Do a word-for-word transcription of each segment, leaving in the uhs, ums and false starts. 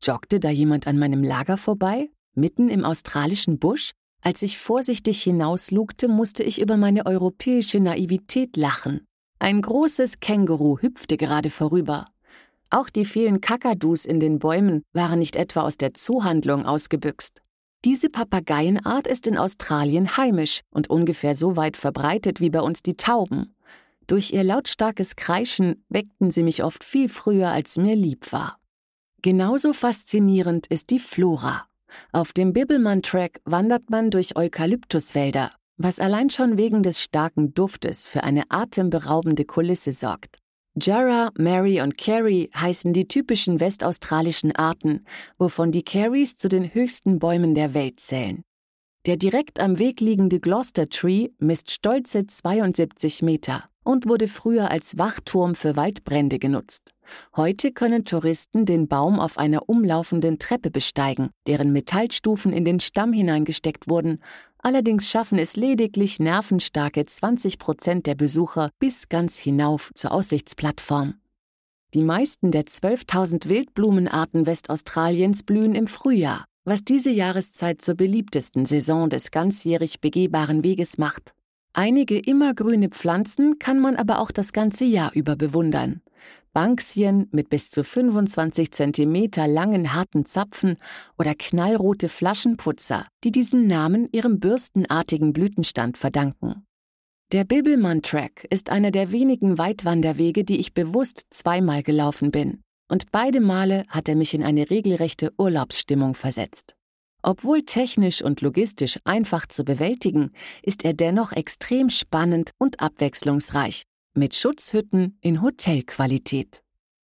Joggte da jemand an meinem Lager vorbei, mitten im australischen Busch? Als ich vorsichtig hinauslugte, musste ich über meine europäische Naivität lachen. Ein großes Känguru hüpfte gerade vorüber. Auch die vielen Kakadus in den Bäumen waren nicht etwa aus der Zoohandlung ausgebüxt. Diese Papageienart ist in Australien heimisch und ungefähr so weit verbreitet wie bei uns die Tauben. Durch ihr lautstarkes Kreischen weckten sie mich oft viel früher, als mir lieb war. Genauso faszinierend ist die Flora. Auf dem Bibbulmun-Track wandert man durch Eukalyptuswälder, was allein schon wegen des starken Duftes für eine atemberaubende Kulisse sorgt. Jarrah, Mary und Carey heißen die typischen westaustralischen Arten, wovon die Careys zu den höchsten Bäumen der Welt zählen. Der direkt am Weg liegende Gloucester Tree misst stolze zweiundsiebzig Meter und wurde früher als Wachturm für Waldbrände genutzt. Heute können Touristen den Baum auf einer umlaufenden Treppe besteigen, deren Metallstufen in den Stamm hineingesteckt wurden. Allerdings schaffen es lediglich nervenstarke zwanzig Prozent der Besucher bis ganz hinauf zur Aussichtsplattform. Die meisten der zwölftausend Wildblumenarten Westaustraliens blühen im Frühjahr, was diese Jahreszeit zur beliebtesten Saison des ganzjährig begehbaren Weges macht. Einige immergrüne Pflanzen kann man aber auch das ganze Jahr über bewundern. Banksien mit bis zu fünfundzwanzig Zentimeter langen harten Zapfen oder knallrote Flaschenputzer, die diesen Namen ihrem bürstenartigen Blütenstand verdanken. Der Bibbulmun-Track ist einer der wenigen Weitwanderwege, die ich bewusst zweimal gelaufen bin. Und beide Male hat er mich in eine regelrechte Urlaubsstimmung versetzt. Obwohl technisch und logistisch einfach zu bewältigen, ist er dennoch extrem spannend und abwechslungsreich, mit Schutzhütten in Hotelqualität.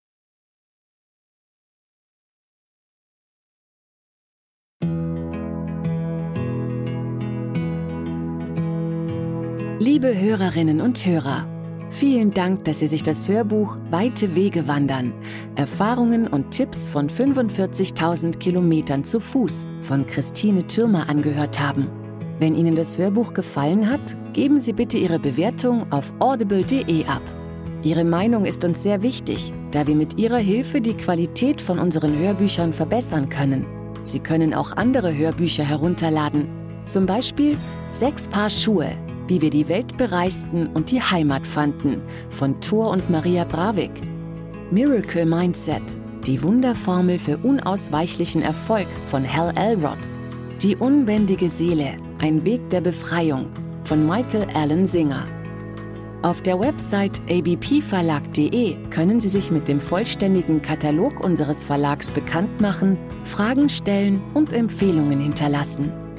Liebe Hörerinnen und Hörer, vielen Dank, dass Sie sich das Hörbuch Weite Wege wandern, Erfahrungen und Tipps von fünfundvierzigtausend Kilometern zu Fuß von Christine Thürmer angehört haben. Wenn Ihnen das Hörbuch gefallen hat, geben Sie bitte Ihre Bewertung auf audible punkt de ab. Ihre Meinung ist uns sehr wichtig, da wir mit Ihrer Hilfe die Qualität von unseren Hörbüchern verbessern können. Sie können auch andere Hörbücher herunterladen, zum Beispiel Sechs Paar Schuhe, wie wir die Welt bereisten und die Heimat fanden, von Thor und Maria Bravik. Miracle Mindset, die Wunderformel für unausweichlichen Erfolg von Hal Elrod. Die unbändige Seele, ein Weg der Befreiung von Michael Allen Singer. Auf der Website a b p verlag punkt de können Sie sich mit dem vollständigen Katalog unseres Verlags bekannt machen, Fragen stellen und Empfehlungen hinterlassen.